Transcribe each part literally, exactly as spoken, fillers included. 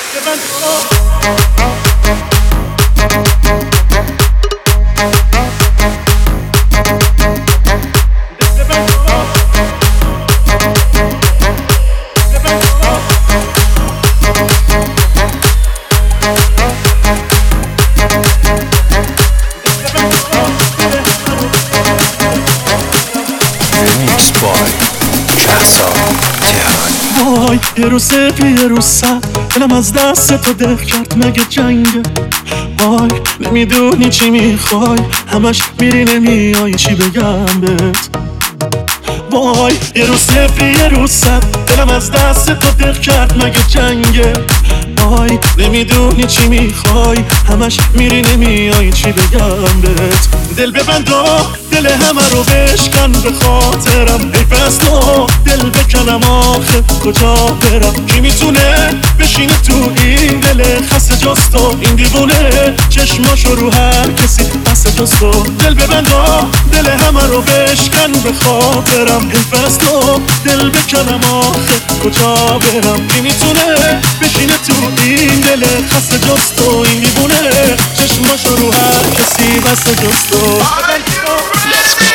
وای یه روز سفی یه روز سر دلم از دست تو دل کرد مگه جنگه. وای نمیدونی چی میخوای همش میری نمیای چی بگم بهت. وای یه روز سفی یه روز سر دلم از دست تو دل کرد مگه جنگه. وای نمیدونی چی میخوای همش میری نمیای چی بگم بهت. دل ببند و دل همه رو بشکن به خاطرم. حیف از تو دل بکنم آخه کجا برم. کی میتونه بشینه تو این دل خسته جز تو. این دیوونه چشماشو رو هر کسی بسته جز تو. دل ببند و دل همه رو بشکن به خاطرم. حیف از تو دل بکنم آخه کجا برم. کی میتونه بشینه تو این دل خسته جز تو. این دیوونه چشماشو رو هر کسی بسته جز تو. Let's go.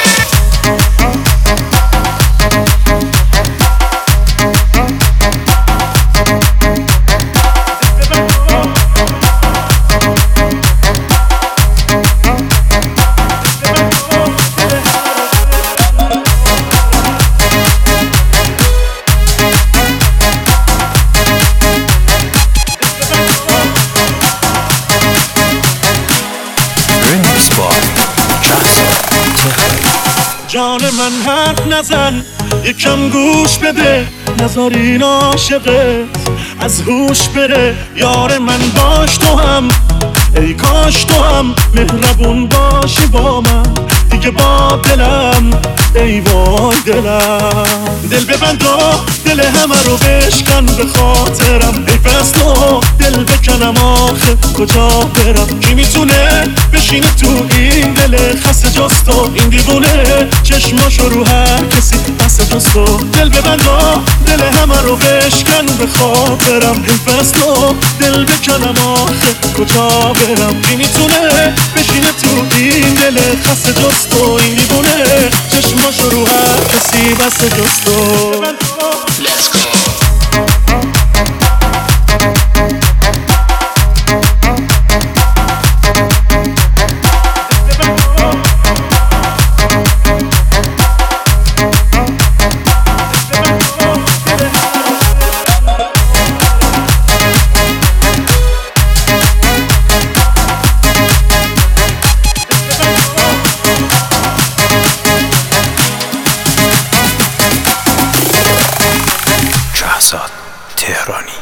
جان من حرف نزن یکم گوش بده. نذار این عاشقت از هوش بره. یار من باش تو هم ای کاش تو هم مهربون باشی با من دیگه با دلم. ای وای دلم. دل ببند و دل همه رو بشکن به خاطرم. حیف از تو دل بکنم آخه کجا برم. کی میتونه بشینه تو این دل خسته جز تو. این دیوونه چشماشو رو هر کسی بسته جز تو. دل ببند و دل همه رو بشکن به خاطرم. حیف از تو دل بکنم آخه کجا برم. کی میتونه بشینه تو این دل خسته جز تو. این دیوونه چشماشو رو هر کسی بسته جز تو. Let's go. تهرانی.